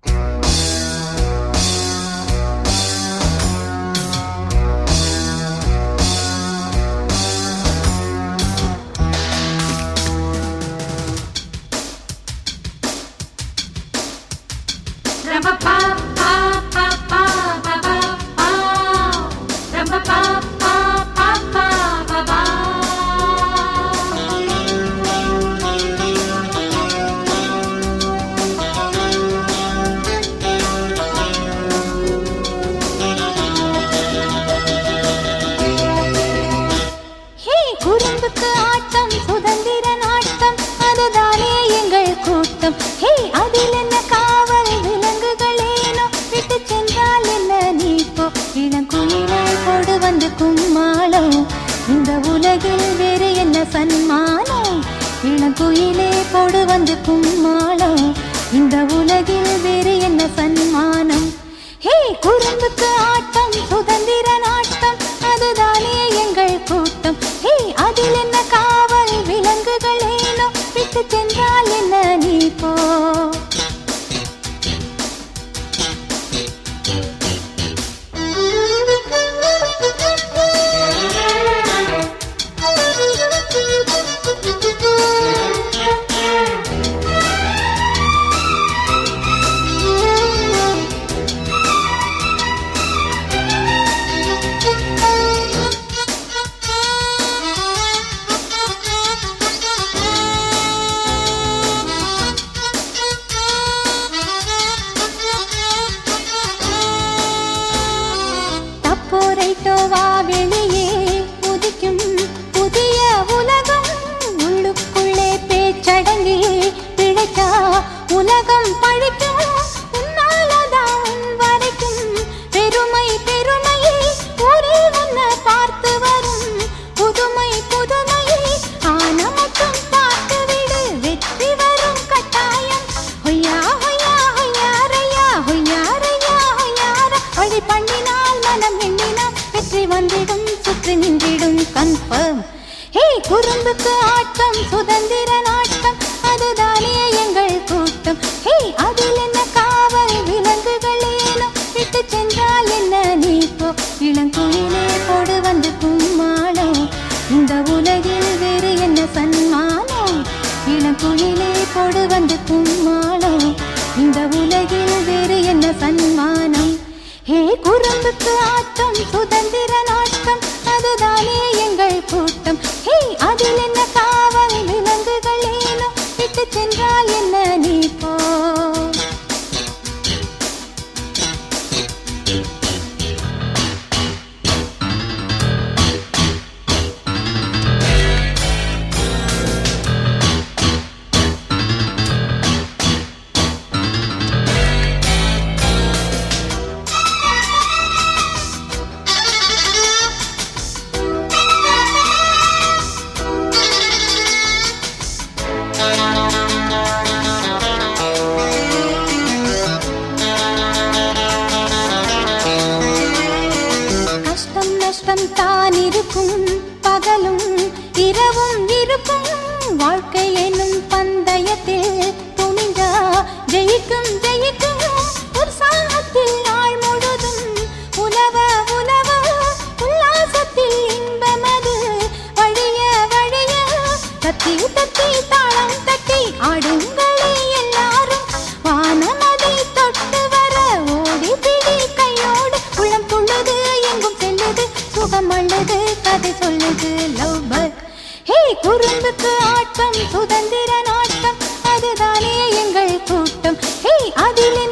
குறும்புக்கு ஆட்டம் சுதந்திர நாட்டம் அதுதானே எங்கள் கூட்டம். ஹே அதில் என்ன காவல் விலங்குகளேனோ விட்டு சென்றால் என்ன நீப்போ. இளங்குயிலை கொடு வந்து கும்மாளம் இந்த உலகில் வேறு என்ன சன்மானம். இளங்குயிலே கொடு வந்து கும்மாளம் இந்த உலகில் வேறு என்ன சன்மானம். ஹே குறும்புக்கு ஆட்டம் சுதந்திர நாட்டம் அதுதானே எங்கள் கூட்டம். ஹே அதில் என்ன காவல் விலங்குகளேனோ விட்டு சென்றால் என்ன நீப்போ. வா வெளியே உதிக்கும் புதிய உலகம் உள்ளுக்குள்ளே பேச்சடங்கி பிழைச்சா உலகம் பழிக்கும். உன்னாலதான் வரைக்கும் பெருமை பெருமை ஊரில் உன்னை பார்த்து வரும் புதுமை புதுமை ஆன மட்டும் பார்த்து விடு வெற்றி வரும் கட்டாயம். ஹொய்யா ஹொய்யா ஹொய்யாரையா ஹொய்யாரையா ஹொய்யார வழி பண்ணினால் மனம் எண்ணினால் வெற்றி வந்திடும் சுற்றி நின்றிடும் கன்ஃபர்ம். ஹே குறும்புக்கு ஆட்டம் சுதந்திர நாட்டம் அதுதானே எங்கள் கூட்டம். ஹே அதில் என்ன காவல் விலங்குகளேனோ விட்டு சென்றால் என்ன நீப்போ. இளங்குயிலே கொடு வந்து கும்மாளம் இந்த உலகில் வேறு என்ன சன்மானம். இளங்குயிலே கொடு வந்து கும்மாளம் இந்த உலகில் வேறு என்ன சன்மானம். ஹே குறும்புக்கு ஆட்டம் சுதந்திர நாட்டம் அதுதானே எங்கள் கூட்டம். ஹே அதில் என்ன காவல் விலங்குகளேனோ விட்டு சென்றால் என்ன நீப்போ. கஷ்டம் தான் இருக்கும் பகலும் இரவும் இருக்கும். வாழ்க்கை எனும் பந்தயத்தில் துணிஞ்சா ஜெயிக்கும் ஜெயிக்கும். உற்சாகத்தில் நாள் முழுதும் உலவ உலவ உல்லாசத்தில் இன்பமது வழிய வழிய தத்தி தத்தி தாளம் தட்டி ஆடுங்களே எல்லாரும். வானமதை தொட்டு வர ஓடி பிடி கையோடு உளம் துள்ளுது எங்கும் செல்லுது சுகம் அள்ளுது கதை சொல்லுது லவ் பர்க். ஹே குறும்புக்கு ஆட்டம் சுதந்திர நாட்டம் அதுதானே எங்கள் கூட்டம். ஹே அதில்